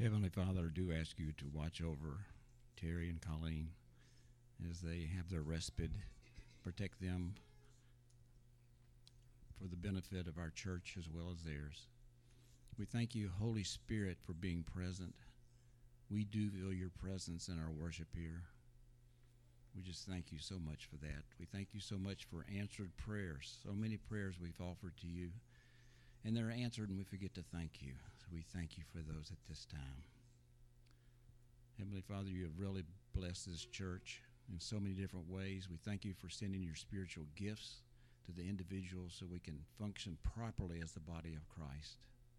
Heavenly Father, I do ask you to watch over Terry and Colleen as they have their respite. Protect them for the benefit of our church as well as theirs. We thank you, Holy Spirit, for being present. We do feel your presence in our worship here. We just thank you so much for that. We thank you so much for answered prayers. So many prayers we've offered to you, and they're answered, and we forget to thank you. So we thank you for those at this time. Heavenly Father, you have really blessed this church in so many different ways. We thank you for sending your spiritual gifts to the individuals so we can function properly as the body of Christ.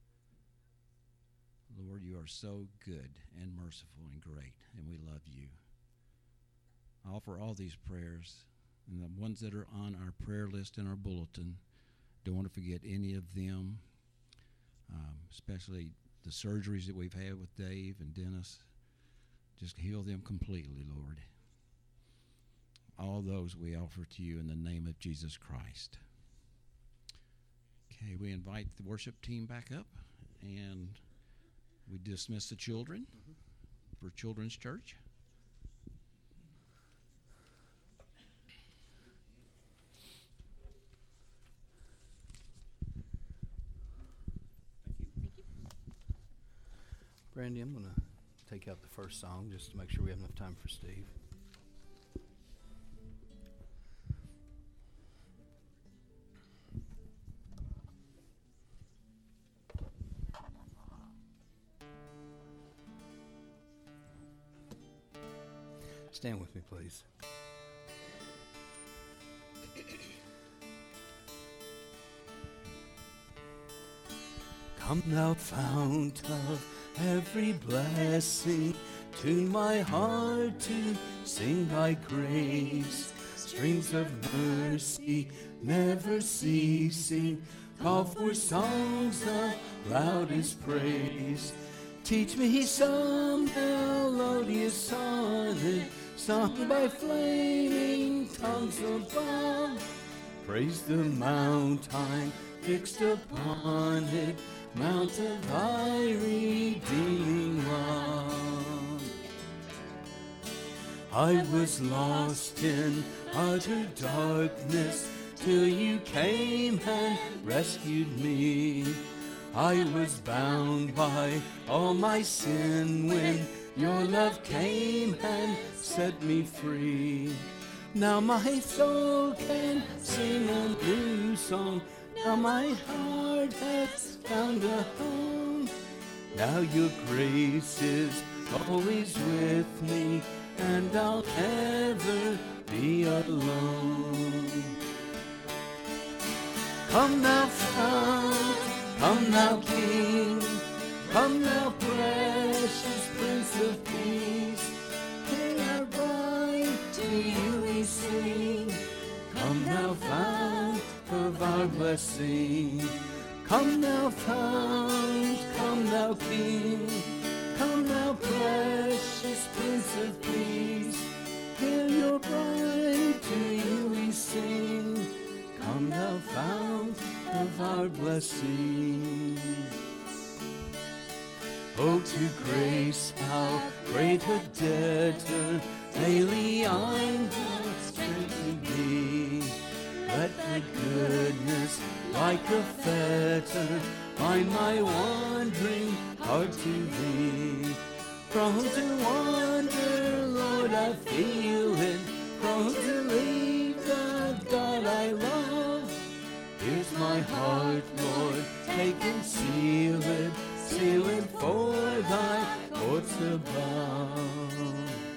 Lord, you are so good and merciful and great, and we love you. I offer all these prayers, and the ones that are on our prayer list in our bulletin. Don't want to forget any of them, especially the surgeries that we've had with Dave and Dennis. Just heal them completely, Lord. All those we offer to you in the name of Jesus Christ. Okay, we invite the worship team back up, and we dismiss the children for Children's Church. Brandy, I'm going to take out the first song just to make sure we have enough time for Steve. Stand with me, please. Come thou fount of every blessing, tune my heart to sing thy grace. Streams of mercy never ceasing, call for songs the loudest praise. Teach me some melodious sonnet, sung by flaming tongues above. Praise the mount I'm fixed upon it, mount of thy redeeming love. I was lost in utter darkness till you came and rescued me. I was bound by all my sin when your love came and set me free. Now my soul can sing a new song. Now my heart has found a home. Now your grace is always with me, and I'll never be alone. Come now, fount, come now, King, come now, precious Prince of Peace. Hear our bride, to you we sing. Come now, fount of our blessing. Come now, fount, come now, King, come now, precious Prince of Peace. Hear your bride, to you we sing. Come now, fount of our blessing. Oh, to grace, how great a debtor daily I'm strength to be. Let the goodness like a fetter bind my wandering heart to thee. Prone to wander, Lord, I feel it. Prone to leave the God I love. Here's my heart, Lord, take and seal it for thy courts above.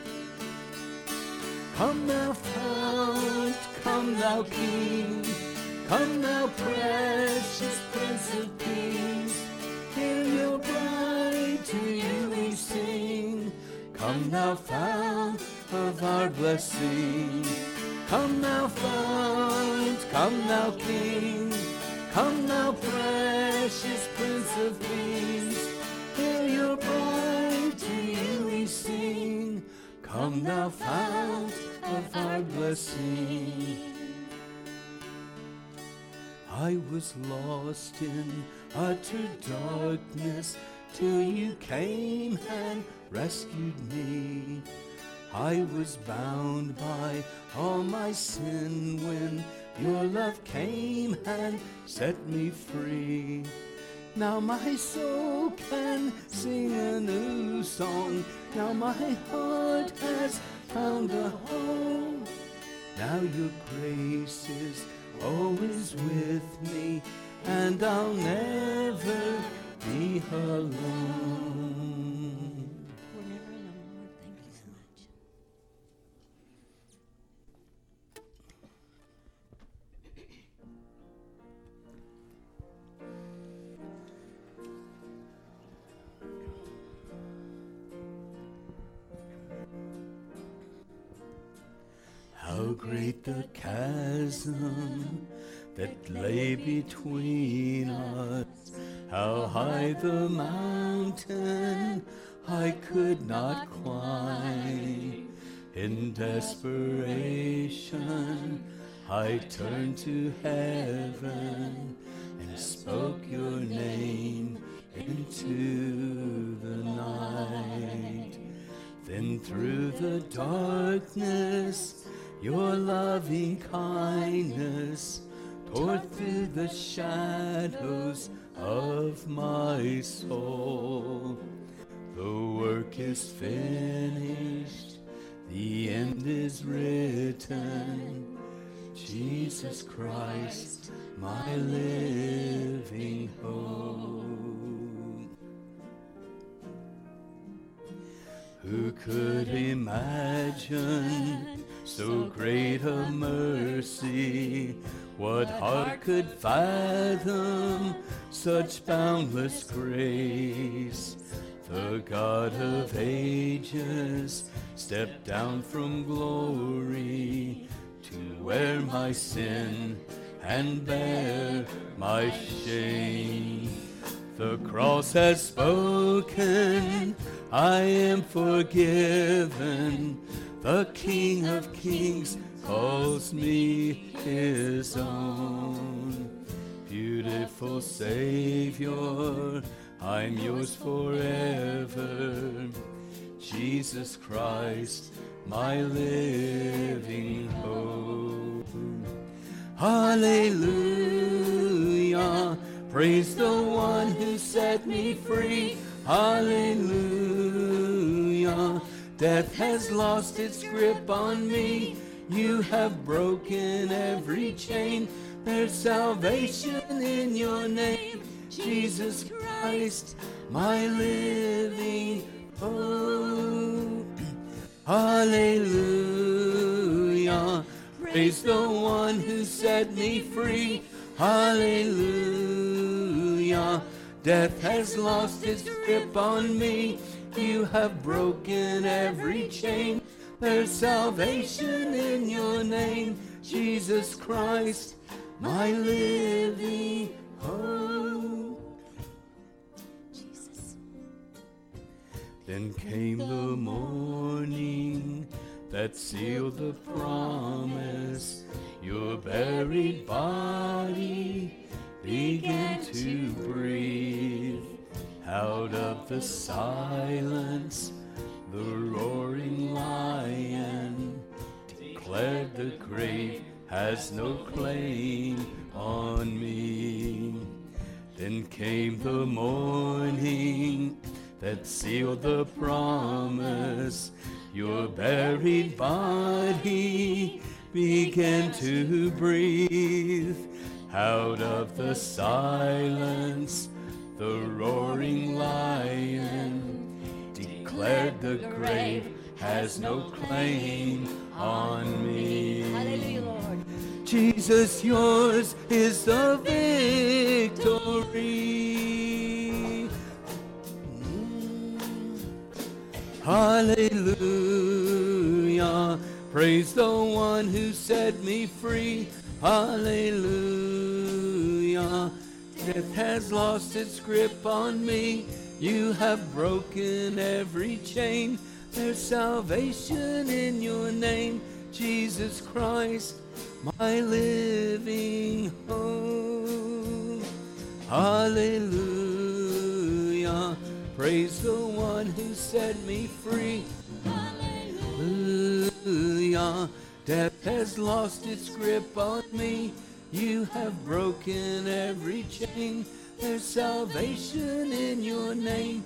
Come thou fount, come thou King, come thou precious Prince of Peace. Hear your bride, to you we sing. Come thou fount of our blessing. Come thou fount, come thou King, come thou precious Prince of Peace. Hear your bride, to you we sing. Come thou fount of our blessing. I was lost in utter darkness till you came and rescued me. I was bound by all my sin when your love came and set me free. Now my soul can sing a new song. Now my heart has found a home. Now your grace is always with me, and I'll never be alone. We're never alone, Lord. Thank you so much. How great the chasm that lay between us, how high the mountain I could not climb. In desperation, I turned to heaven and spoke your name into the night. Then through the darkness, your loving kindness tore through the shadows of my soul. The work is finished, the end is written. Jesus Christ, my living hope. Who could imagine so great a mercy? What heart could fathom such boundless grace? The God of ages stepped down from glory to wear my sin and bear my shame. The cross has spoken, I am forgiven. The King of Kings calls me his own. Beautiful Savior, I'm yours forever. Jesus Christ, my living hope. Hallelujah, praise the one who set me free. Hallelujah, death has lost its grip on me. You have broken every chain. There's salvation in your name, Jesus Christ, my living hope. Hallelujah, praise the one who set me free. Hallelujah, death has lost its grip on me. You have broken every chain. There's salvation in your name, Jesus Christ, my living hope. Jesus. Then came the morning that sealed the promise. Your buried body began to breathe. Out of the silence, the roaring lion declared the grave has no claim on me. Then came the morning that sealed the promise. Your buried body began to breathe. Out of the silence, the roaring lion declared the grave has no claim on me. Hallelujah, Lord. Jesus, yours is the victory. Hallelujah, praise the one who set me free. Hallelujah, death has lost its grip on me. You have broken every chain. There's salvation in your name, Jesus Christ, my living hope. Hallelujah, Praise the one who set me free. Hallelujah. Death has lost its grip on me. You have broken every chain. There's salvation in your name.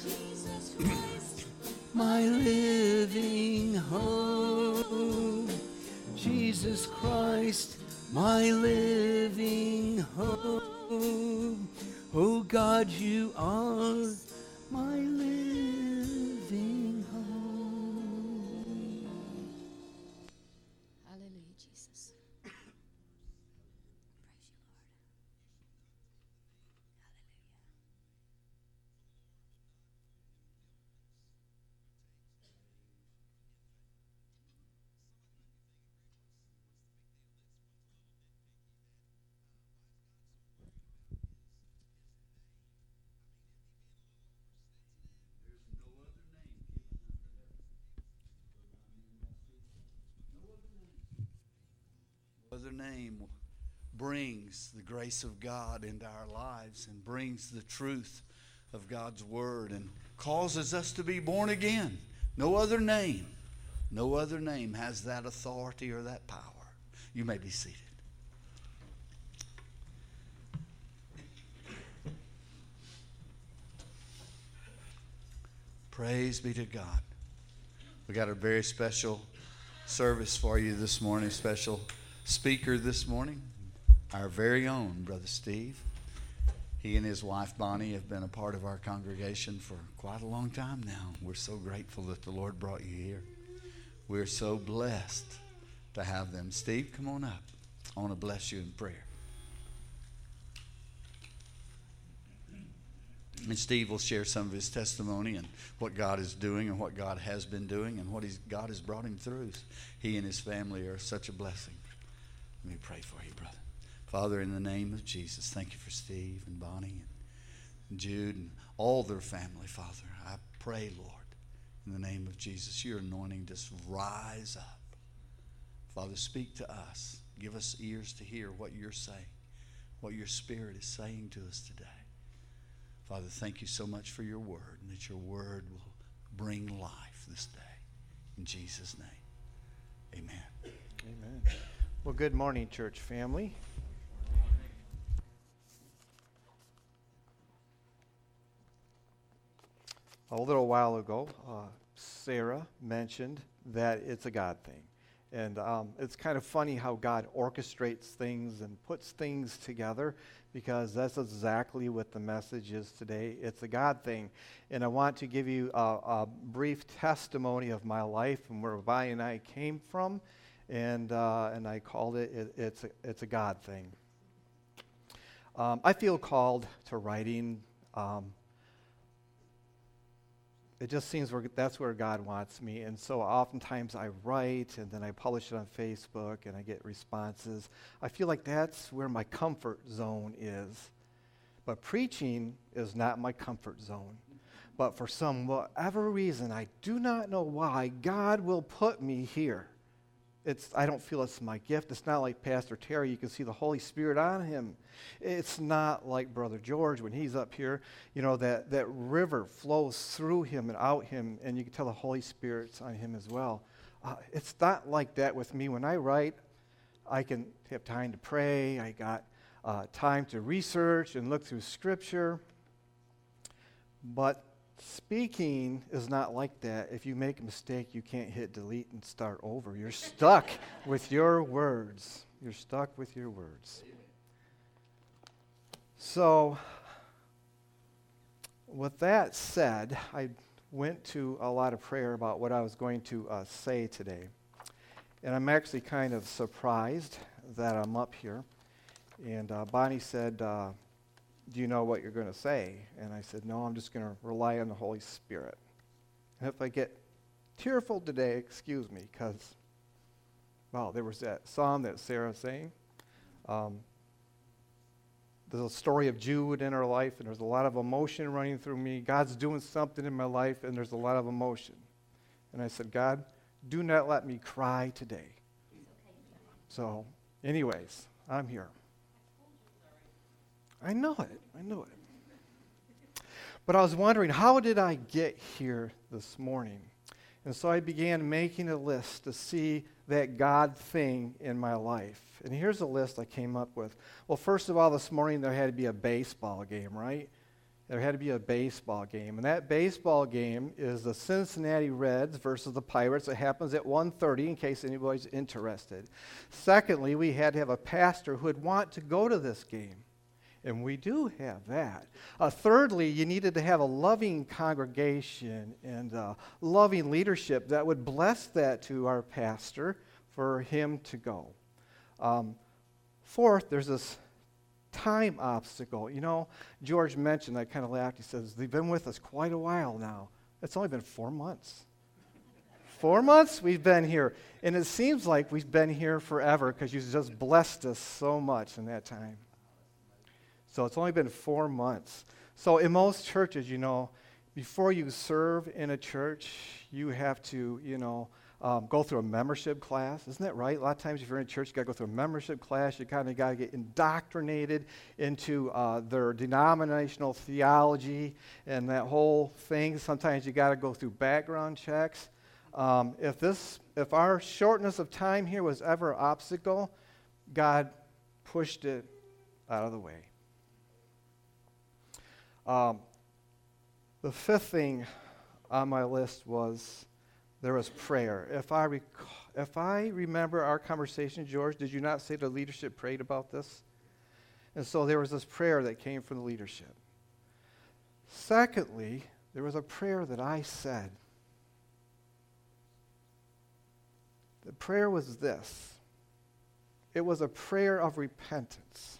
My living hope. Jesus Christ, my living hope. Oh God, you are my living hope. Hallelujah, Jesus. Praise you, Lord. Other name brings the grace of God into our lives and brings the truth of God's word and causes us to be born again. No other name has that authority or that power. You may be seated. Praise be to God. We got a very special service for you this morning, special speaker this morning, our very own Brother Steve. He and his wife Bonnie have been a part of our congregation for quite a long time now. We're so grateful that the Lord brought you here. We're so blessed to have them. Steve, come on up. I want to bless you in prayer. And Steve will share some of his testimony and what God is doing and what God has been doing and what God has brought him through. He and his family are such a blessing. Let me pray for you, brother. Father, in the name of Jesus, thank you for Steve and Bonnie and Jude and all their family, Father. I pray, Lord, in the name of Jesus, your anointing just rise up. Father, speak to us. Give us ears to hear what you're saying, what your Spirit is saying to us today. Father, thank you so much for your word and that your word will bring life this day. In Jesus' name, amen. Amen. Well, good morning, church family. A little while ago, Sarah mentioned that it's a God thing. And it's kind of funny how God orchestrates things and puts things together, because that's exactly what the message is today. It's a God thing. And I want to give you a brief testimony of my life and where Vi and I came from. And I called it's a God thing. I feel called to writing. It just seems that's where God wants me. And so oftentimes I write and then I publish it on Facebook and I get responses. I feel like that's where my comfort zone is. But preaching is not my comfort zone. But for some whatever reason, I do not know why, God will put me here. I don't feel it's my gift. It's not like Pastor Terry. You can see the Holy Spirit on him. It's not like Brother George when he's up here. You know, that river flows through him and out him, and you can tell the Holy Spirit's on him as well. It's not like that with me. When I write, I can have time to pray. I got time to research and look through Scripture. But speaking is not like that. If you make a mistake, you can't hit delete and start over. You're stuck with your words. You're stuck with your words. So, with that said, I went to a lot of prayer about what I was going to say today. And I'm actually kind of surprised that I'm up here. And Bonnie said, do you know what you're going to say? And I said, no, I'm just going to rely on the Holy Spirit. And if I get tearful today, excuse me, because, well, there was that psalm that Sarah sang. There's a story of Jude in her life, and there's a lot of emotion running through me. God's doing something in my life, and there's a lot of emotion. And I said, God, do not let me cry today. So, anyways, I'm here. I know it. But I was wondering, how did I get here this morning? And so I began making a list to see that God thing in my life. And here's a list I came up with. Well, first of all, this morning there had to be a baseball game, right? There had to be a baseball game. And that baseball game is the Cincinnati Reds versus the Pirates. It happens at 1:30 in case anybody's interested. Secondly, we had to have a pastor who would want to go to this game. And we do have that. Thirdly, you needed to have a loving congregation and loving leadership that would bless that to our pastor for him to go. Fourth, there's this time obstacle. You know, George mentioned, I kind of laughed. He says, they've been with us quite a while now. It's only been 4 months. 4 months we've been here. And it seems like we've been here forever because you've just blessed us so much in that time. So it's only been 4 months. So in most churches, you know, before you serve in a church, you have to, go through a membership class. Isn't that right? A lot of times if you're in a church, you got to go through a membership class. You kind of got to get indoctrinated into their denominational theology and that whole thing. Sometimes you got to go through background checks. If our shortness of time here was ever an obstacle, God pushed it out of the way. The fifth thing on my list was there was prayer. If I remember our conversation, George, did you not say the leadership prayed about this? And so there was this prayer that came from the leadership. Secondly, there was a prayer that I said. The prayer was this. It was a prayer of repentance.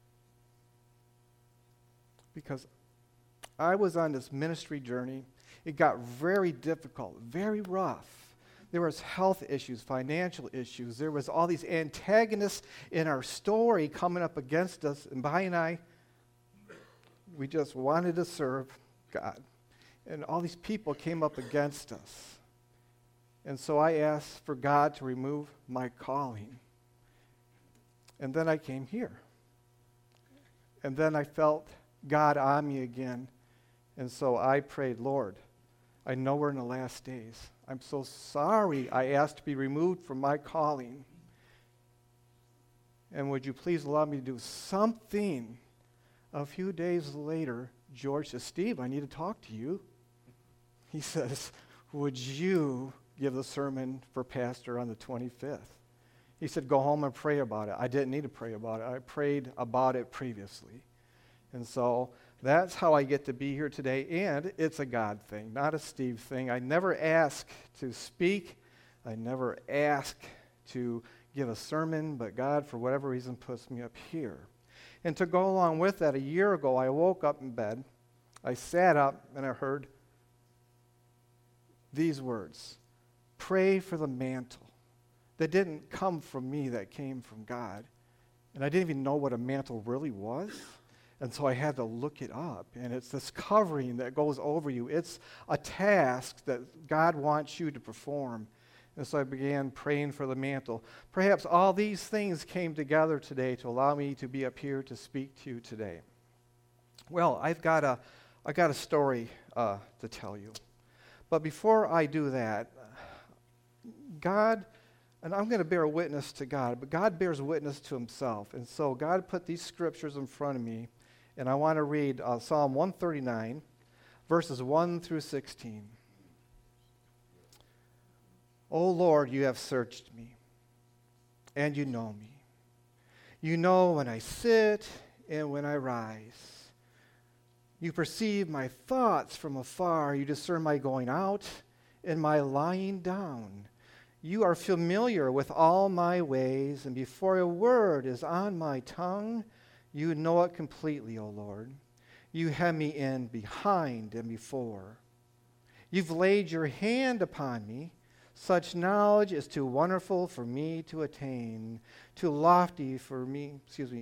Because I was on this ministry journey. It got very difficult, very rough. There was health issues, financial issues. There was all these antagonists in our story coming up against us. And Bai and I, we just wanted to serve God. And all these people came up against us. And so I asked for God to remove my calling. And then I came here. And then I felt God on me again. And so I prayed, Lord, I know we're in the last days. I'm so sorry I asked to be removed from my calling. And would you please allow me to do something? A few days later, George says, Steve, I need to talk to you. He says, would you give the sermon for pastor on the 25th? He said, go home and pray about it. I didn't need to pray about it. I prayed about it previously. And so that's how I get to be here today, and it's a God thing, not a Steve thing. I never ask to speak. I never ask to give a sermon, but God, for whatever reason, puts me up here. And to go along with that, a year ago, I woke up in bed. I sat up, and I heard these words, pray for the mantle. That didn't come from me, that came from God. And I didn't even know what a mantle really was. And so I had to look it up. And it's this covering that goes over you. It's a task that God wants you to perform. And so I began praying for the mantle. Perhaps all these things came together today to allow me to be up here to speak to you today. Well, I got a story to tell you. But before I do that, God, and I'm going to bear witness to God, but God bears witness to himself. And so God put these scriptures in front of me. And I want to read Psalm 139, verses 1 through 16. O Lord, you have searched me, and you know me. You know when I sit and when I rise. You perceive my thoughts from afar. You discern my going out and my lying down. You are familiar with all my ways, and before a word is on my tongue, you know it completely, O Lord. You hem me in behind and before. You've laid your hand upon me. Such knowledge is too wonderful for me to attain, too lofty for me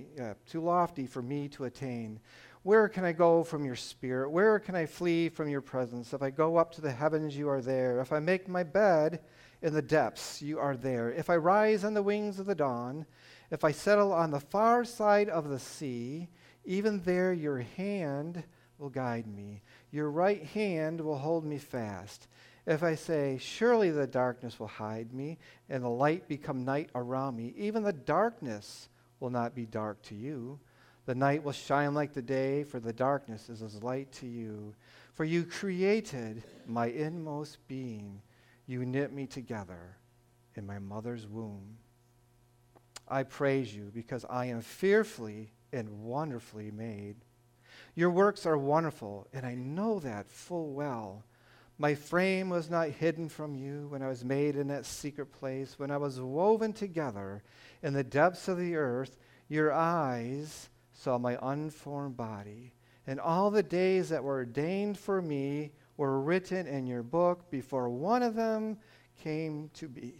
to attain. Where can I go from your spirit? Where can I flee from your presence? If I go up to the heavens, you are there. If I make my bed in the depths, you are there. If I rise on the wings of the dawn, if I settle on the far side of the sea, even there your hand will guide me. Your right hand will hold me fast. If I say, surely the darkness will hide me, and the light become night around me, even the darkness will not be dark to you. The night will shine like the day, for the darkness is as light to you. For you created my inmost being. You knit me together in my mother's womb. I praise you because I am fearfully and wonderfully made. Your works are wonderful, and I know that full well. My frame was not hidden from you when I was made in that secret place, when I was woven together in the depths of the earth. Your eyes saw my unformed body, and all the days that were ordained for me were written in your book before one of them came to be.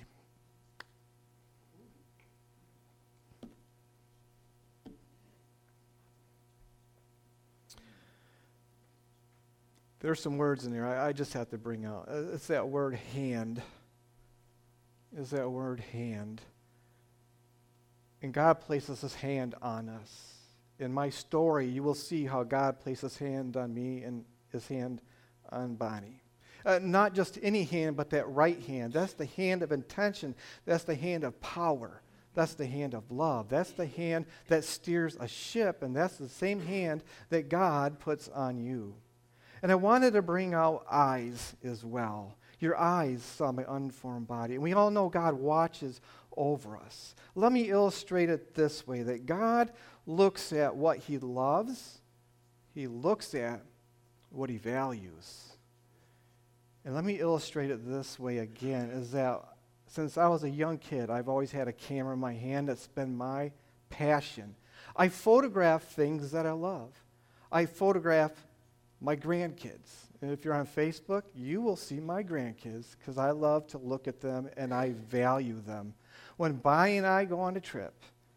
There's some words in there I just have to bring out. It's that word hand. Is that word hand. And God places his hand on us. In my story, you will see how God placed his hand on me and his hand on Bonnie. Not just any hand, but that right hand. That's the hand of intention. That's the hand of power. That's the hand of love. That's the hand that steers a ship, and that's the same hand that God puts on you. And I wanted to bring out eyes as well. Your eyes saw my unformed body. And we all know God watches over us. Let me illustrate it this way, that God looks at what he loves. He looks at what he values. And let me illustrate it this way again, is that since I was a young kid, I've always had a camera in my hand. That's been my passion. I photograph things that I love. I photograph my grandkids. And if you're on Facebook, you will see my grandkids because I love to look at them and I value them. When Bonnie and I go on a trip,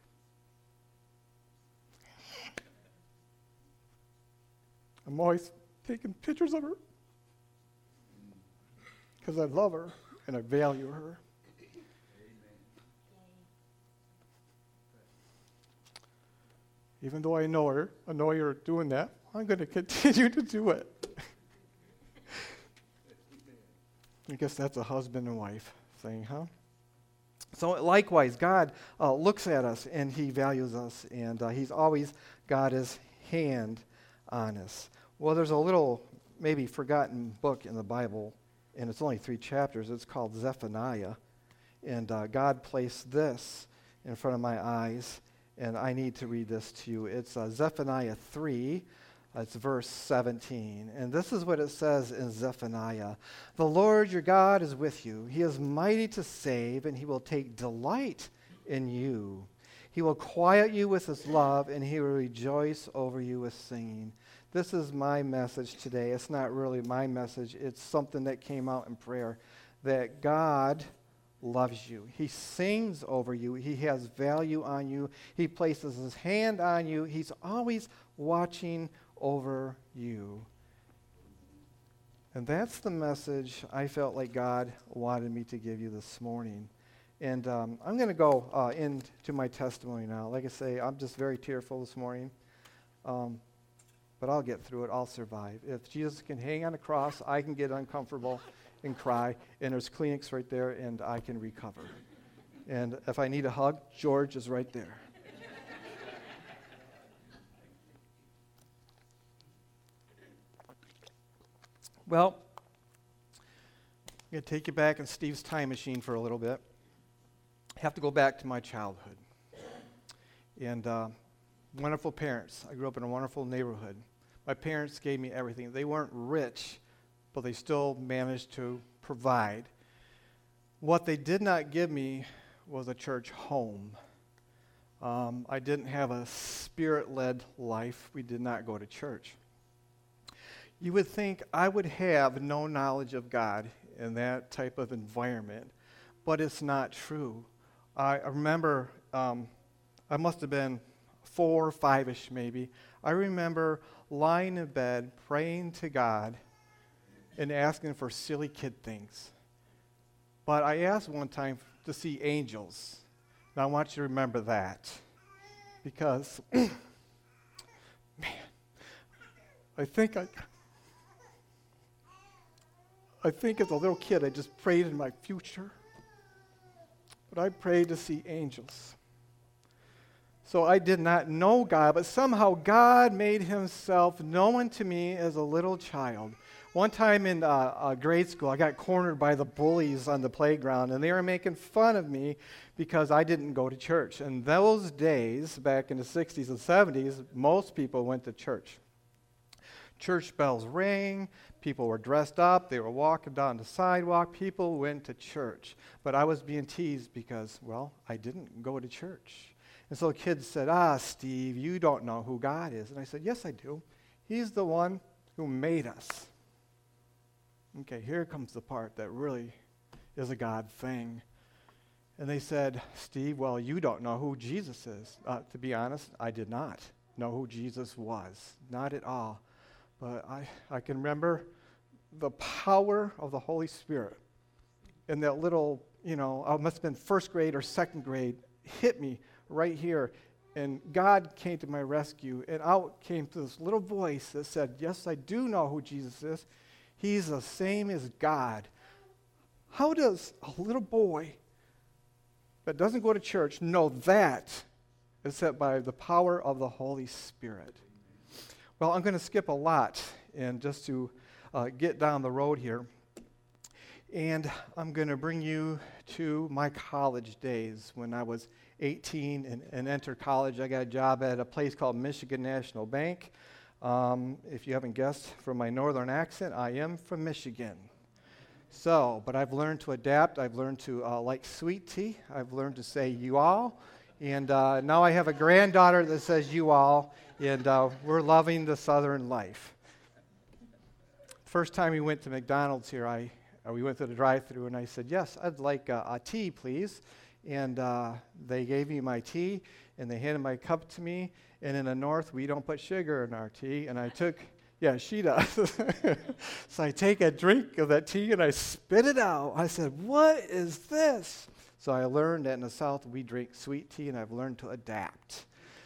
I'm always taking pictures of her because I love her and I value her. Even though I know her, I know you're doing that, I'm going to continue to do it. I guess that's a husband and wife thing, huh? So likewise, God looks at us and he values us, and he's always got his hand on us. Well, there's a little maybe forgotten book in the Bible, and it's only 3 chapters. It's called Zephaniah, and God placed this in front of my eyes, and I need to read this to you. It's Zephaniah 3. It's verse 17. And this is what it says in Zephaniah. The Lord your God is with you. He is mighty to save, and he will take delight in you. He will quiet you with his love, and he will rejoice over you with singing. This is my message today. It's not really my message. It's something that came out in prayer, that God loves you. He sings over you. He has value on you. He places his hand on you. He's always watching over you. And that's the message I felt like God wanted me to give you this morning. And I'm going to go into my testimony now. Like I say, I'm just very tearful this morning. But I'll get through it. I'll survive. If Jesus can hang on a cross, I can get uncomfortable and cry. And there's Kleenex right there, and I can recover. And if I need a hug, George is right there. Well, I'm going to take you back in Steve's time machine for a little bit. I have to go back to my childhood. And wonderful parents. I grew up in a wonderful neighborhood. My parents gave me everything. They weren't rich, but they still managed to provide. What they did not give me was a church home. I didn't have a spirit-led life. We did not go to church. You would think I would have no knowledge of God in that type of environment, but it's not true. I remember, I must have been 4 or 5-ish maybe. I remember lying in bed, praying to God, and asking for silly kid things. But I asked one time to see angels. Now I want you to remember that. Because, man, I think as a little kid, I just prayed in my future. But I prayed to see angels. So I did not know God, but somehow God made himself known to me as a little child. One time in grade school, I got cornered by the bullies on the playground, and they were making fun of me because I didn't go to church. And those days, back in the 60s and 70s, most people went to church. Church bells rang, people were dressed up, they were walking down the sidewalk, people went to church. But I was being teased because, well, I didn't go to church. And so kids said, Steve, you don't know who God is. And I said, yes, I do. He's the one who made us. Okay, here comes the part that really is a God thing. And they said, Steve, well, you don't know who Jesus is. To be honest, I did not know who Jesus was. Not at all. But I can remember the power of the Holy Spirit. And that little, I must have been first grade or second grade, hit me right here. And God came to my rescue. And out came this little voice that said, yes, I do know who Jesus is. He's the same as God. How does a little boy that doesn't go to church know that except by the power of the Holy Spirit? Well, I'm going to skip a lot and just to get down the road here. And I'm going to bring you to my college days when I was 18 and entered college. I got a job at a place called Michigan National Bank. If you haven't guessed from my northern accent, I am from Michigan. But I've learned to adapt. I've learned to like sweet tea. I've learned to say you all. And now I have a granddaughter that says you all. And we're loving the Southern life. First time we went to McDonald's here, we went to the drive-thru and I said, yes, I'd like a tea, please. And they gave me my tea and they handed my cup to me. And in the North, we don't put sugar in our tea. And I took, yeah, she does. So I take a drink of that tea and I spit it out. I said, what is this? So I learned that in the South, we drink sweet tea and I've learned to adapt.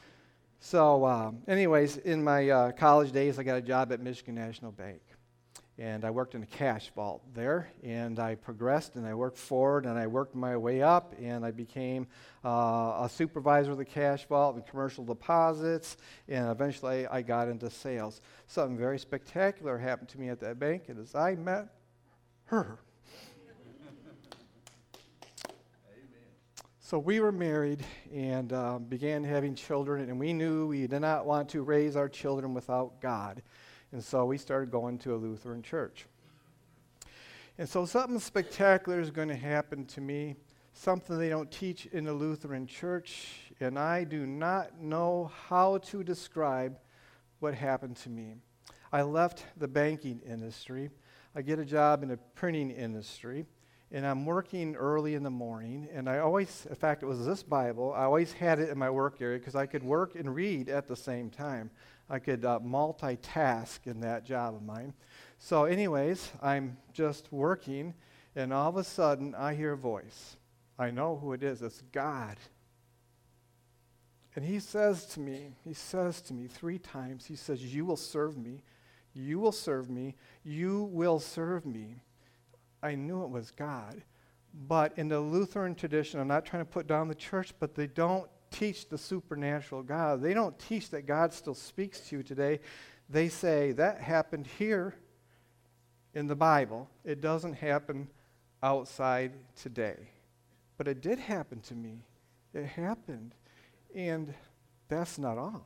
So anyways, in my college days, I got a job at Michigan National Bank. And I worked in a cash vault there, and I progressed, and I worked forward, and I worked my way up, and I became a supervisor of the cash vault and commercial deposits, and eventually I got into sales. Something very spectacular happened to me at that bank, and as I met her. So we were married and began having children, and we knew we did not want to raise our children without God. And so we started going to a Lutheran church. And so something spectacular is going to happen to me, something they don't teach in the Lutheran church, and I do not know how to describe what happened to me. I left the banking industry. I get a job in the printing industry, and I'm working early in the morning, and I always, in fact, it was this Bible, I always had it in my work area because I could work and read at the same time. I could multitask in that job of mine. So anyways, I'm just working, and all of a sudden, I hear a voice. I know who it is. It's God. And he says to me 3 times, he says, you will serve me, you will serve me, you will serve me. I knew it was God. But in the Lutheran tradition, I'm not trying to put down the church, but they don't teach the supernatural God. They don't teach that God still speaks to you today. They say that happened here in the Bible. It doesn't happen outside today. But it did happen to me. It happened. And that's not all.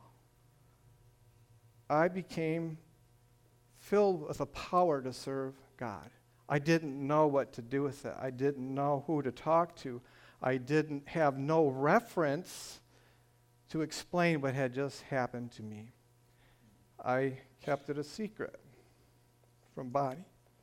I became filled with a power to serve God. I didn't know what to do with it. I didn't know who to talk to. I didn't have no reference to explain what had just happened to me. I kept it a secret from Bonnie.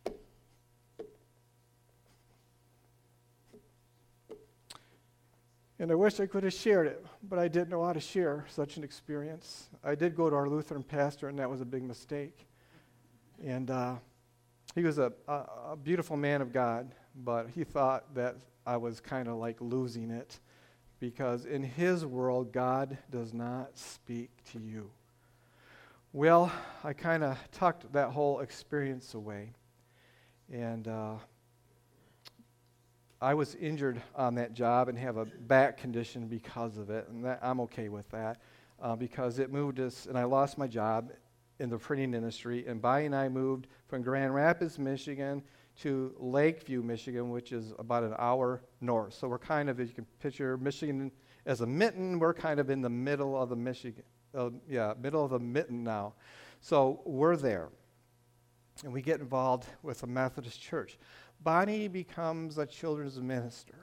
And I wish I could have shared it, but I didn't know how to share such an experience. I did go to our Lutheran pastor, and that was a big mistake. And he was a beautiful man of God, but he thought that I was kind of like losing it because in his world, God does not speak to you. Well, I kind of tucked that whole experience away. And I was injured on that job and have a back condition because of it. And I'm okay with that because it moved us, and I lost my job in the printing industry. And Bonnie and I moved from Grand Rapids, Michigan to Lakeview, Michigan, which is about an hour north. So we're kind of, if you can picture Michigan as a mitten, we're kind of in the middle of the middle of the mitten now. So we're there. And we get involved with a Methodist church. Bonnie becomes a children's minister.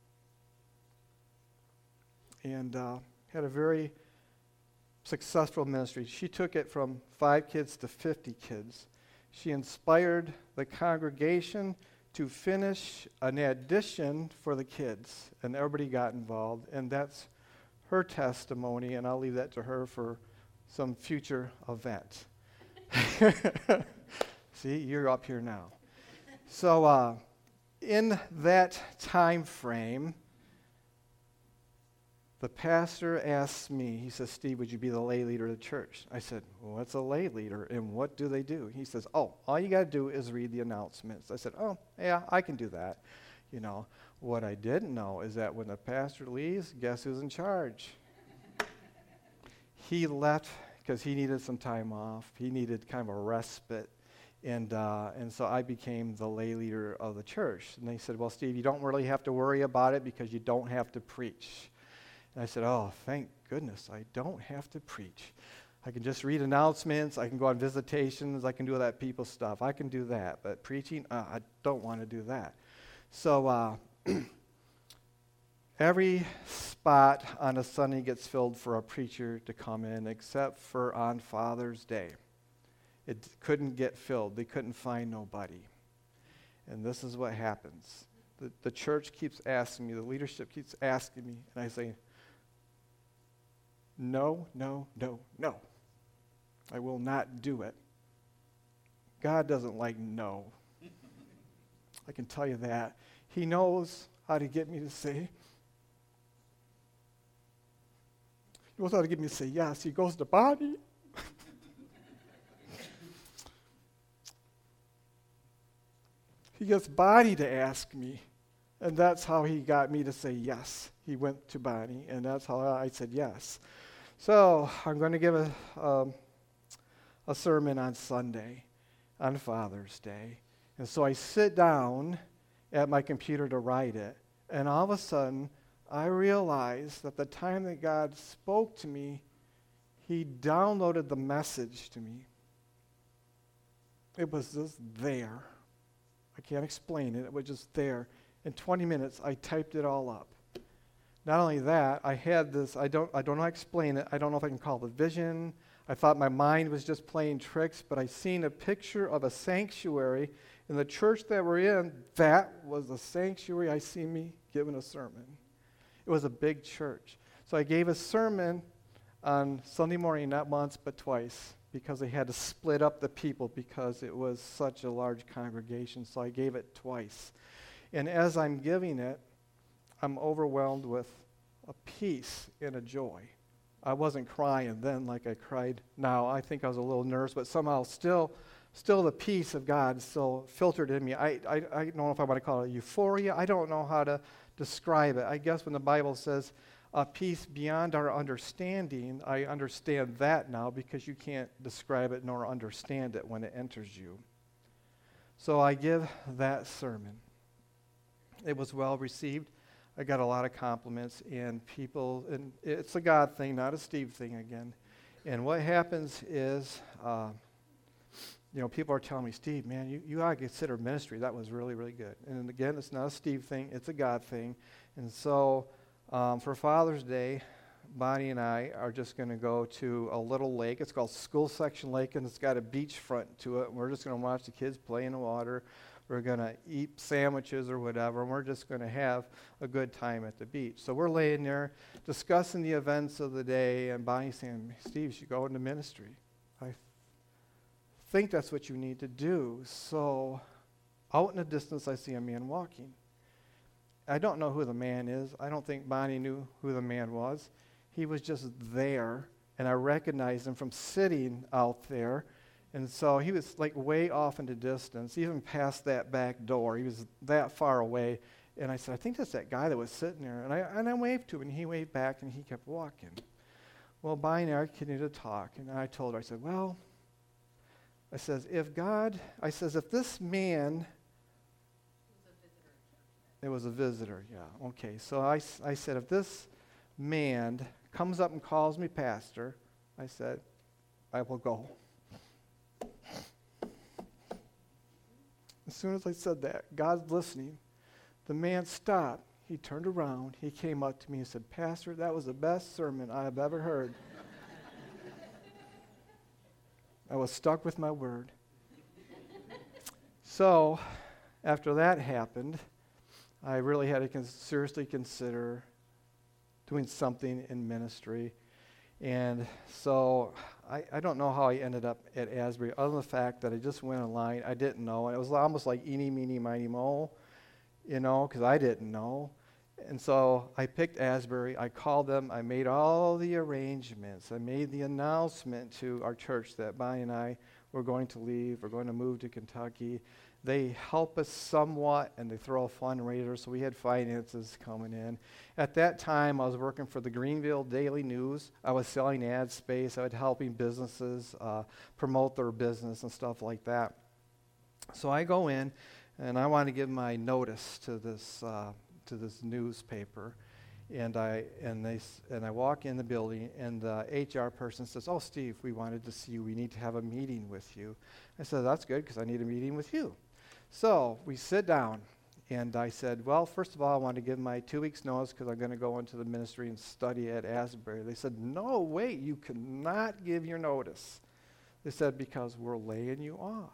And had a very successful ministry. She took it from 5 kids to 50 kids. She inspired the congregation to finish an addition for the kids, and everybody got involved, and that's her testimony, and I'll leave that to her for some future event. See, you're up here now. So in that time frame, the pastor asked me, he says, Steve, would you be the lay leader of the church? I said, well, what's a lay leader, and what do they do? He says, all you got to do is read the announcements. I said, oh, yeah, I can do that. You know, what I didn't know is that when the pastor leaves, guess who's in charge? He left because he needed some time off. He needed kind of a respite. And so I became the lay leader of the church. And they said, well, Steve, you don't really have to worry about it because you don't have to preach. And I said, oh, thank goodness, I don't have to preach. I can just read announcements. I can go on visitations. I can do all that people stuff. I can do that. But preaching, I don't want to do that. So every spot on a Sunday gets filled for a preacher to come in, except for on Father's Day. It couldn't get filled. They couldn't find nobody. And this is what happens. The church keeps asking me, the leadership keeps asking me, and I say, no, no, no, no. I will not do it. God doesn't like no. I can tell you that. He knows how to get me to say. He knows how to get me to say yes. He goes to Bonnie. He gets Bonnie to ask me. And that's how he got me to say yes. He went to Bonnie, and that's how I said yes. So I'm going to give a sermon on Sunday, on Father's Day. And so I sit down at my computer to write it, and all of a sudden, I realized that the time that God spoke to me, he downloaded the message to me. It was just there. I can't explain it. It was just there. In 20 minutes, I typed it all up. Not only that, I had this, I don't know how to explain it. I don't know if I can call it a vision. I thought my mind was just playing tricks, but I seen a picture of a sanctuary in the church that we're in. That was the sanctuary I see me giving a sermon. It was a big church. So I gave a sermon on Sunday morning, not once, but twice, because they had to split up the people because it was such a large congregation. So I gave it twice. And as I'm giving it, I'm overwhelmed with a peace and a joy. I wasn't crying then like I cried now. I think I was a little nervous, but somehow still the peace of God still filtered in me. I don't know if I want to call it euphoria. I don't know how to describe it. I guess when the Bible says a peace beyond our understanding, I understand that now because you can't describe it nor understand it when it enters you. So I give that sermon. It was well received. I got a lot of compliments and people, and it's a God thing, not a Steve thing again. And what happens is, people are telling me, Steve, man, you ought to consider ministry. That was really, really good. And again, it's not a Steve thing, it's a God thing. And so for Father's Day, Bonnie and I are just going to go to a little lake. It's called School Section Lake, and it's got a beach front to it. And we're just going to watch the kids play in the water. We're going to eat sandwiches or whatever, and we're just going to have a good time at the beach. So we're laying there discussing the events of the day, and Bonnie's saying, Steve, you should go into ministry. I think that's what you need to do. So out in the distance, I see a man walking. I don't know who the man is. I don't think Bonnie knew who the man was. He was just there, and I recognized him from sitting out there. And so he was like way off in the distance, even past that back door. He was that far away. And I said, I think that's that guy that was sitting there. And I waved to him, and he waved back, and he kept walking. Well, Bonnie and I continued to talk, and I told her, I said, well, I says, if this man, it was a visitor, yeah, okay. So I said, if this man comes up and calls me pastor, I said, I will go. As soon as I said that, God's listening. The man stopped. He turned around. He came up to me and said, Pastor, that was the best sermon I have ever heard. I was stuck with my word. So, after that happened, I really had to seriously consider doing something in ministry. And so I don't know how I ended up at Asbury, other than the fact that I just went online. I didn't know. And it was almost like eeny, meeny, miny, moe, because I didn't know. And so I picked Asbury. I called them. I made all the arrangements. I made the announcement to our church that Bonnie and I were going to leave. We're going to move to Kentucky. They help us somewhat, and they throw a fundraiser, so we had finances coming in. At that time, I was working for the Greenville Daily News. I was selling ad space. I was helping businesses promote their business and stuff like that. So I go in, and I want to give my notice to this newspaper, and I walk in the building, and the HR person says, "Oh, Steve, we wanted to see you. We need to have a meeting with you." I said, "That's good, because I need a meeting with you." So we sit down, and I said, "Well, first of all, I want to give my 2 weeks' notice because I'm going to go into the ministry and study at Asbury." They said, "No, wait, you cannot give your notice." They said, "Because we're laying you off."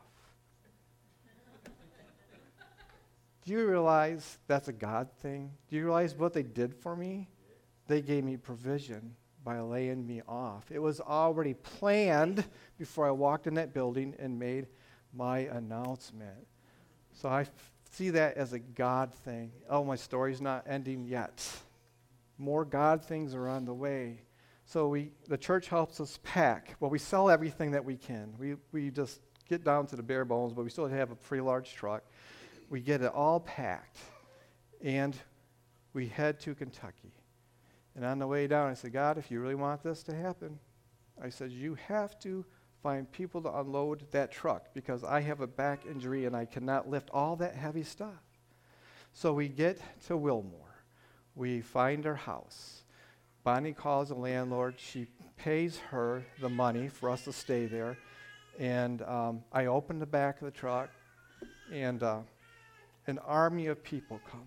Do you realize that's a God thing? Do you realize what they did for me? They gave me provision by laying me off. It was already planned before I walked in that building and made my announcement. So I see that as a God thing. Oh, my story's not ending yet. More God things are on the way. So the church helps us pack. Well, we sell everything that we can. We just get down to the bare bones, but we still have a pretty large truck. We get it all packed, and we head to Kentucky. And on the way down, I said, "God, if you really want this to happen," I said, "you have to find people to unload that truck, because I have a back injury and I cannot lift all that heavy stuff." So we get to Wilmore. We find her house. Bonnie calls the landlord. She pays her the money for us to stay there. And I open the back of the truck, and an army of people come.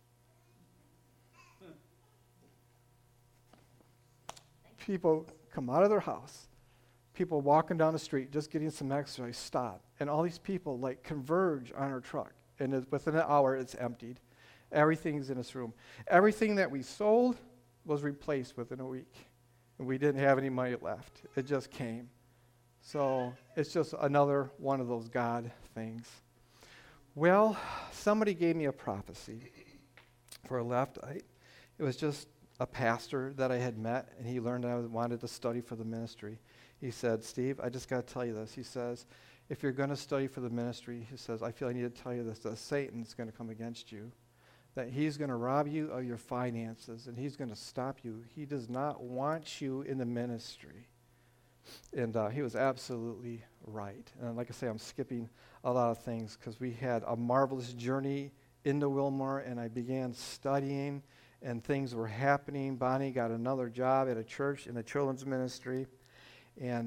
People come out of their house. People walking down the street, just getting some exercise, stop. And all these people converge on our truck. And within an hour, it's emptied. Everything's in this room. Everything that we sold was replaced within a week. And we didn't have any money left. It just came. So it's just another one of those God things. Well, somebody gave me a prophecy for a Leftite. It was just a pastor that I had met, and he learned I wanted to study for the ministry. He said, "Steve, I just got to tell you this." He says, "If you're going to study for the ministry," he says, "I feel I need to tell you this, that Satan's going to come against you, that he's going to rob you of your finances, and he's going to stop you. He does not want you in the ministry." And he was absolutely right. And like I say, I'm skipping a lot of things because we had a marvelous journey into Wilmore, and I began studying, and things were happening. Bonnie got another job at a church in the children's ministry, and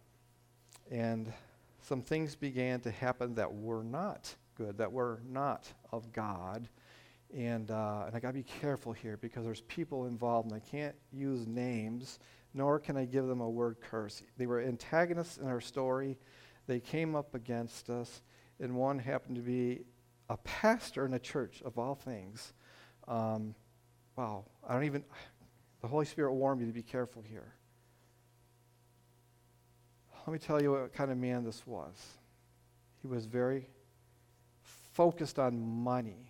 some things began to happen that were not good, that were not of God. And I got to be careful here because there's people involved, and I can't use names, nor can I give them a word curse. They were antagonists in our story. They came up against us, and one happened to be a pastor in a church, of all things. Wow, the Holy Spirit warned me to be careful here. Let me tell you what kind of man this was. He was very focused on money.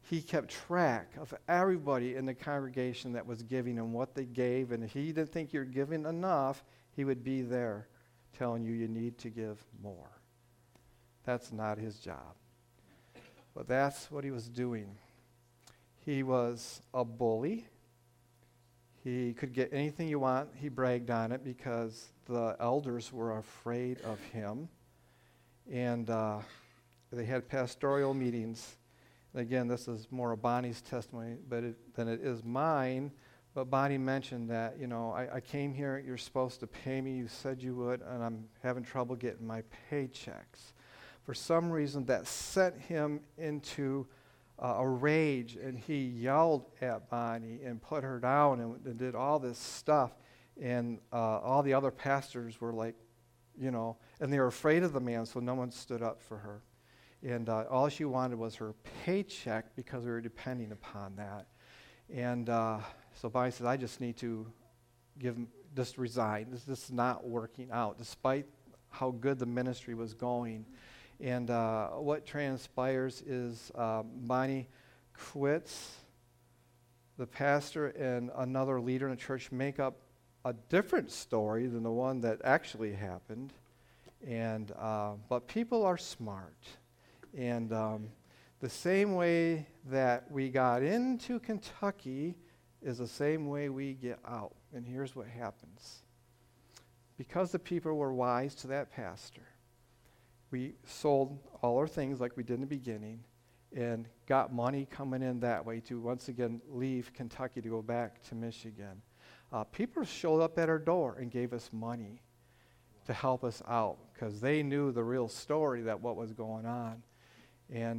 he kept track of everybody in the congregation that was giving and what they gave. And if he didn't think you're giving enough, he would be there telling you you need to give more. That's not his job. But that's what he was doing. He was a bully. He could get anything you want. He bragged on it because the elders were afraid of him. And they had pastoral meetings. And again, this is more of Bonnie's testimony than it is mine. But Bonnie mentioned that, I came here, you're supposed to pay me, you said you would, and I'm having trouble getting my paychecks. For some reason, that sent him into a rage, and he yelled at Bonnie and put her down and did all this stuff. And all the other pastors were like, and they were afraid of the man, so no one stood up for her. And all she wanted was her paycheck because we were depending upon that. And so Bonnie said, I just need to just resign. This is not working out, despite how good the ministry was going. And what transpires is Bonnie quits. The pastor and another leader in the church make up a different story than the one that actually happened. And but people are smart. And the same way that we got into Kentucky is the same way we get out. And here's what happens. Because the people were wise to that pastor, we sold all our things like we did in the beginning and got money coming in that way to once again leave Kentucky to go back to Michigan. People showed up at our door and gave us money to help us out because they knew the real story that what was going on. And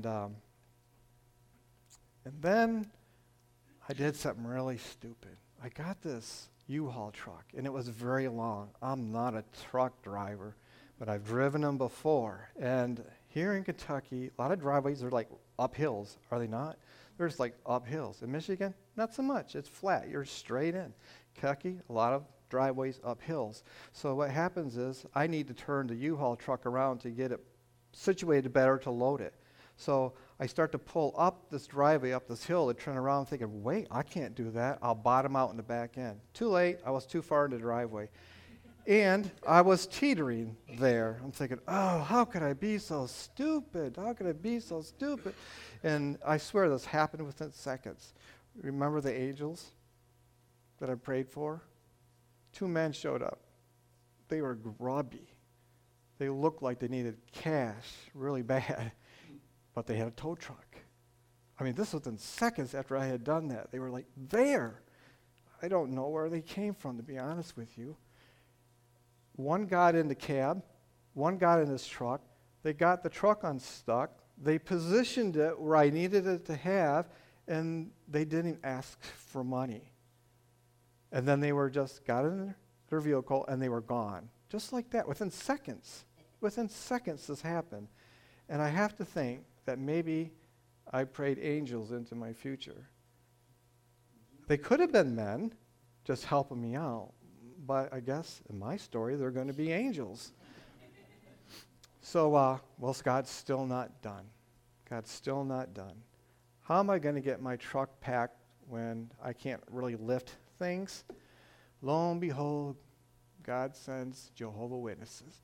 then I did something really stupid. I got this U-Haul truck, and it was very long. I'm not a truck driver, but I've driven them before. And here in Kentucky, a lot of driveways are like up hills, are they not? There's like up hills. In Michigan, not so much. It's flat. You're straight in. Kentucky, a lot of driveways up hills. So what happens is I need to turn the U-Haul truck around to get it situated better to load it. So I start to pull up this driveway, up this hill, and turn around thinking, wait, I can't do that. I'll bottom out in the back end. Too late. I was too far in the driveway. And I was teetering there. I'm thinking, oh, how could I be so stupid? How could I be so stupid? And I swear this happened within seconds. Remember the angels that I prayed for? 2 men showed up. They were grubby. They looked like they needed cash really bad, but they had a tow truck. I mean, this was within seconds after I had done that. They were like there. I don't know where they came from, to be honest with you. One got in the cab, one got in his truck. They got the truck unstuck. They positioned it where I needed it to have, and they didn't ask for money. And then they were just got in their vehicle, and they were gone. Just like that, within seconds. Within seconds this happened. And I have to think that maybe I prayed angels into my future. They could have been men just helping me out. But I guess in my story, they're going to be angels. So, well, God's still not done. God's still not done. How am I going to get my truck packed when I can't really lift things? Lo and behold, God sends Jehovah's Witnesses.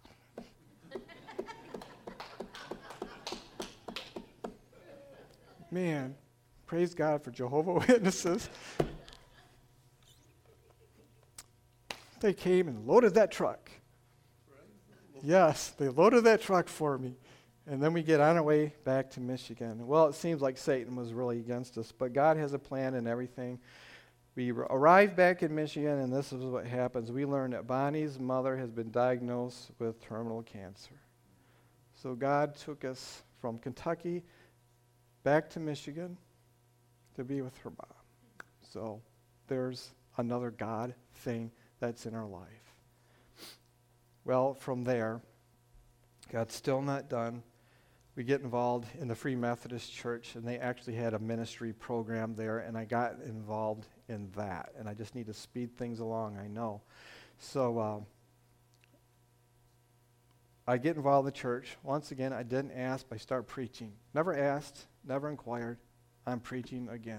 Man, praise God for Jehovah's Witnesses. They came and loaded that truck. Yes, they loaded that truck for me. And then we get on our way back to Michigan. Well, it seems like Satan was really against us, but God has a plan and everything. We arrived back in Michigan, and this is what happens. We learned that Bonnie's mother has been diagnosed with terminal cancer. So God took us from Kentucky back to Michigan to be with her mom. So there's another God thing that's in our life. Well, from there, God's still not done. We get involved in the Free Methodist Church, and they actually had a ministry program there, and I got involved in that. And I just need to speed things along, I know. So I get involved in the church. Once again, I didn't ask, but I start preaching. Never asked, never inquired, I'm preaching again.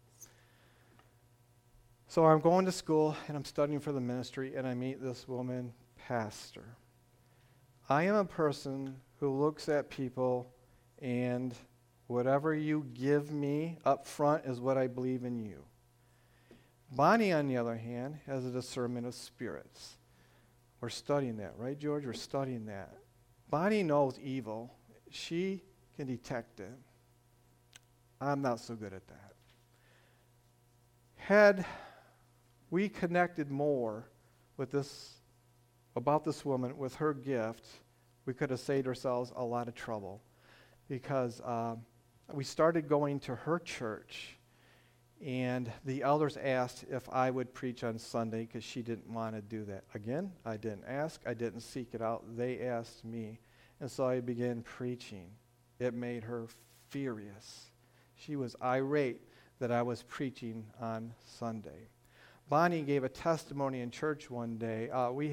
So I'm going to school, and I'm studying for the ministry, and I meet this woman pastor. I am a person who looks at people, and whatever you give me up front is what I believe in you. Bonnie, on the other hand, has a discernment of spirits. We're studying that, right, George? We're studying that. Bonnie knows evil. She can detect it. I'm not so good at that. Had we connected more with this, about this woman, with her gift, we could have saved ourselves a lot of trouble. Because we started going to her church, and the elders asked if I would preach on Sunday because she didn't want to do that. Again, I didn't ask. I didn't seek it out. They asked me. And so I began preaching. It made her furious. She was irate that I was preaching on Sunday. Bonnie gave a testimony in church one day.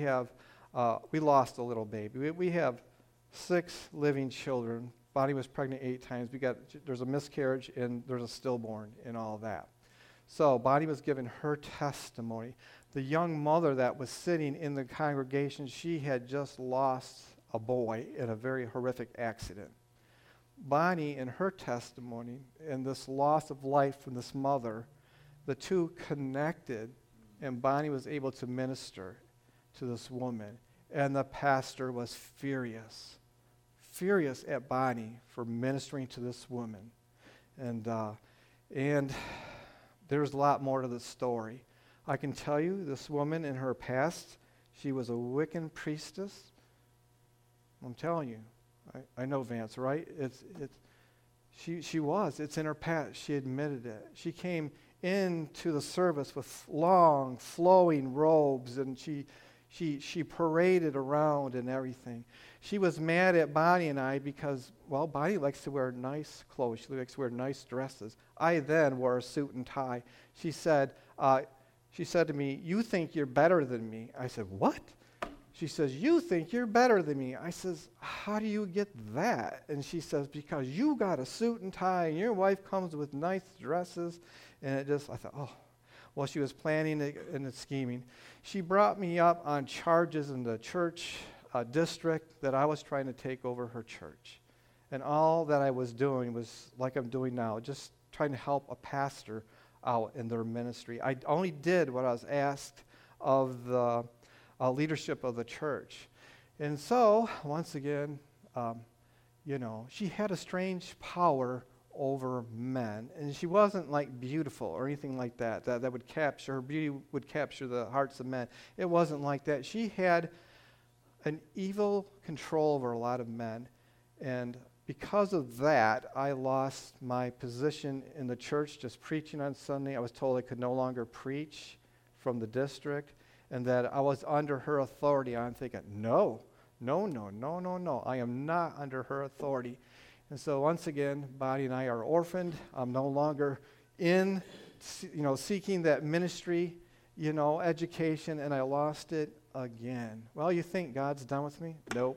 We lost a little baby. We have 6 living children. Bonnie was pregnant 8 times. There's a miscarriage and there's a stillborn and all that. So Bonnie was giving her testimony. The young mother that was sitting in the congregation, she had just lost a boy in a very horrific accident. Bonnie, in her testimony, and this loss of life from this mother, the two connected, and Bonnie was able to minister to this woman. And the pastor was furious at Bonnie for ministering to this woman. And there's a lot more to the story. I can tell you, this woman in her past, she was a Wiccan priestess. I'm telling you. I know Vance, right? She was. It's in her past. She admitted it. She came into the service with long, flowing robes, and she paraded around and everything. She was mad at Bonnie and I because, well, Bonnie likes to wear nice clothes. She likes to wear nice dresses. I then wore a suit and tie. She said to me, "You think you're better than me." I said, "What?" She says, "You think you're better than me." I says, "How do you get that?" And she says, "Because you got a suit and tie, and your wife comes with nice dresses." And I thought, oh. Well, she was planning and scheming. She brought me up on charges in the church district that I was trying to take over her church. And all that I was doing was like I'm doing now, just trying to help a pastor out in their ministry. I only did what I was asked of the leadership of the church. And so, once again, she had a strange power over men. And she wasn't like beautiful or anything like that would capture, her beauty would capture the hearts of men. It wasn't like that. She had an evil control over a lot of men. And because of that, I lost my position in the church just preaching on Sunday. I was told I could no longer preach from the district and that I was under her authority. I'm thinking, no. I am not under her authority. And so once again, Bonnie and I are orphaned. I'm no longer in, seeking that ministry, education, and I lost it again. Well, you think God's done with me? Nope.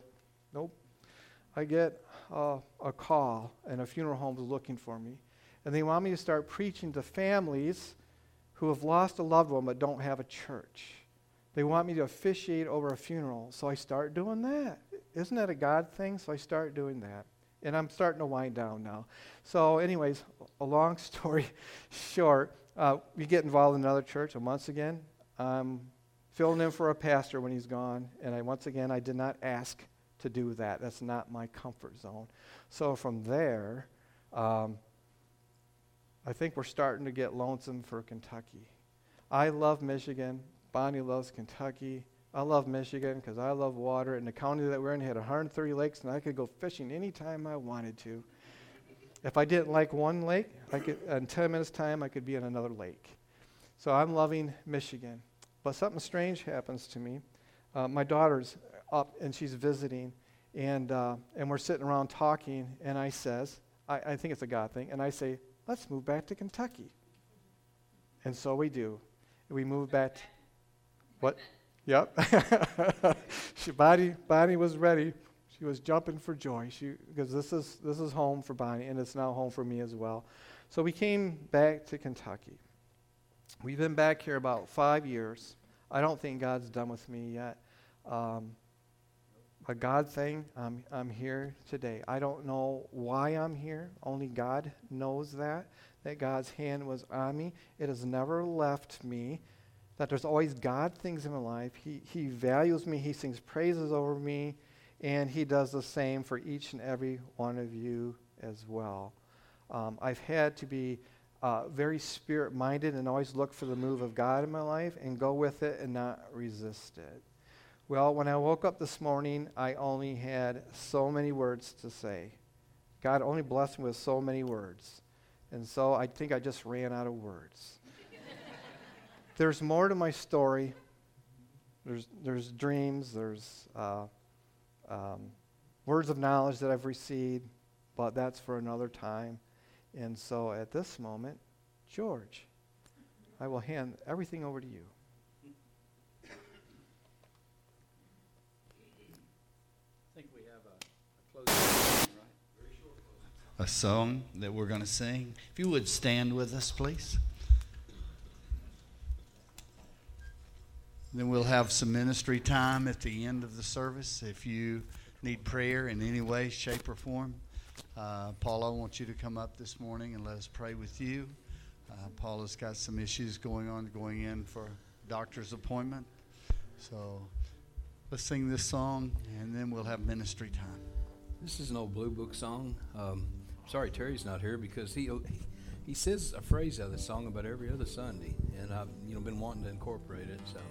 I get a call, and a funeral home is looking for me. And they want me to start preaching to families who have lost a loved one but don't have a church. They want me to officiate over a funeral, so I start doing that. Isn't that a God thing? So I start doing that. And I'm starting to wind down now. So anyways, a long story short, we get involved in another church, and once again, I'm filling in for a pastor when he's gone, and I did not ask to do that. That's not my comfort zone. So from there, I think we're starting to get lonesome for Kentucky. I love Michigan. Bonnie loves Kentucky. I love Michigan because I love water, and the county that we're in had 130 lakes, and I could go fishing anytime I wanted to. If I didn't like one lake, in 10 minutes' time, I could be in another lake. So I'm loving Michigan. But something strange happens to me. My daughter's up, and she's visiting, and we're sitting around talking, and I says, I think it's a God thing, and I say, let's move back to Kentucky. And so we do. We move back. What? Yep. Bonnie was ready. She was jumping for joy because this is home for Bonnie, and it's now home for me as well. So we came back to Kentucky. We've been back here about 5 years. I don't think God's done with me yet. A God thing, I'm here today. I don't know why I'm here. Only God knows that God's hand was on me. It has never left me, that there's always God things in my life. He values me. He sings praises over me, and he does the same for each and every one of you as well. I've had to be very spirit-minded and always look for the move of God in my life and go with it and not resist it. Well, when I woke up this morning, I only had so many words to say. God only blessed me with so many words. And so I think I just ran out of words. There's more to my story. There's dreams, there's words of knowledge that I've received, but that's for another time. And so at this moment, George, I will hand everything over to you. A song that we're going to sing. If you would stand with us, please. Then we'll have some ministry time at the end of the service. If you need prayer in any way, shape, or form, Paula, I want you to come up this morning and let us pray with you. Paula's got some issues going in for a doctor's appointment. So let's sing this song, and then we'll have ministry time. This is an old Blue Book song. Sorry Terry's not here because he says a phrase out of this song about every other Sunday, and I've been wanting to incorporate it. So.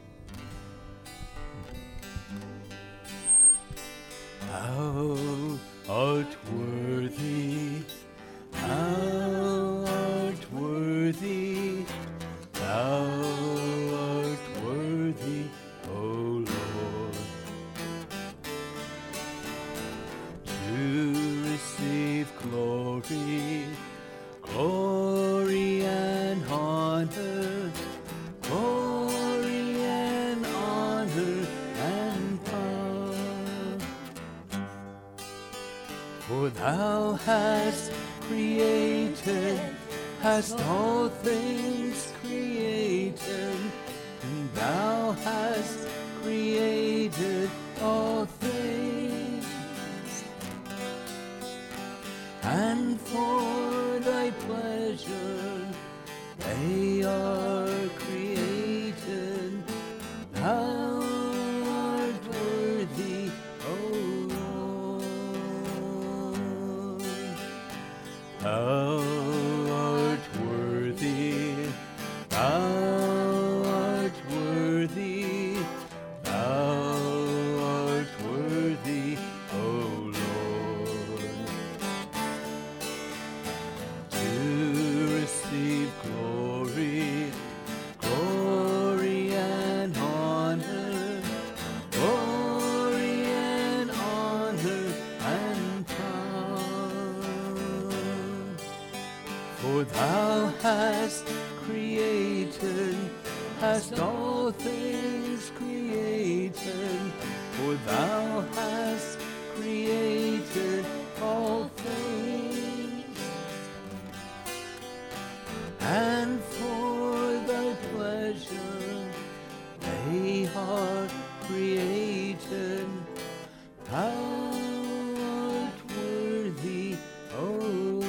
Thou art worthy, thou art worthy, thou art worthy, O Lord, to receive glory, glory and honor, glory and honor and power. For thou hast created, hast all things created, and thou hast created all things. And for thy pleasure they are created. Thou art worthy, O Lord. Thou art worthy, thou art worthy, thou art worthy, O Lord, to receive glory, glory and honor, glory and honor and power. For thou hast created, hast all things created, for thou hast created all things, and for thy pleasure they are created. Thou art worthy, O Lord.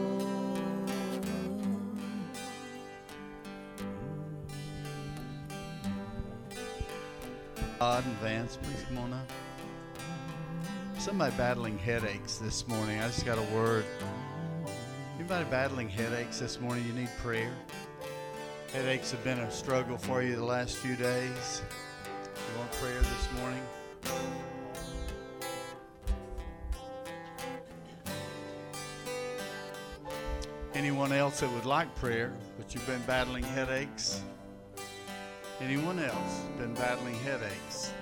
Todd and Vance, please come on up. Somebody battling headaches this morning. I just got a word. Anybody battling headaches this morning? You need prayer. Headaches have been a struggle for you the last few days. You want prayer this morning? Anyone else that would like prayer, but you've been battling headaches? Anyone else been battling headaches?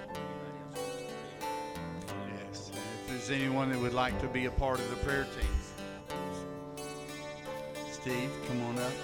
Yes. If there's anyone that would like to be a part of the prayer team, Steve, come on up.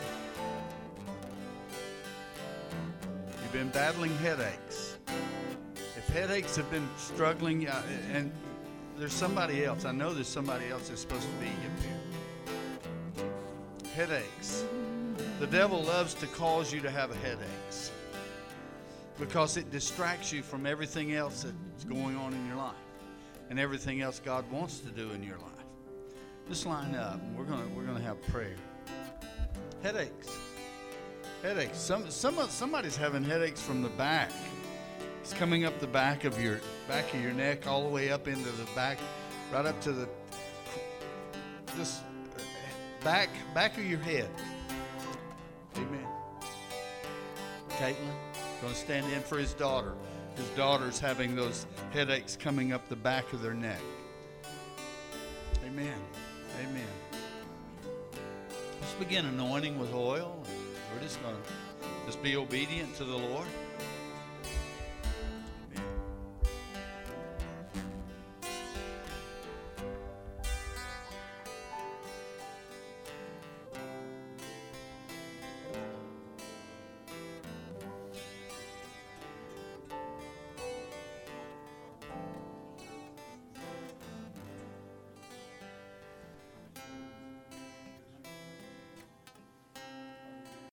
You've been battling headaches. If headaches have been struggling, and there's somebody else, I know there's somebody else that's supposed to be up here. Headaches. The devil loves to cause you to have headaches because it distracts you from everything else that's going on in your life and everything else God wants to do in your life. Just line up. We're gonna have prayer. Headaches. Headaches. Somebody's having headaches from the back. It's coming up the back of your neck, all the way up into the back, right up to the just back of your head. Amen. Caitlin, going to stand in for his daughter. His daughter's having those headaches coming up the back of their neck. Amen. Amen. Let's begin anointing with oil. We're just going to be obedient to the Lord.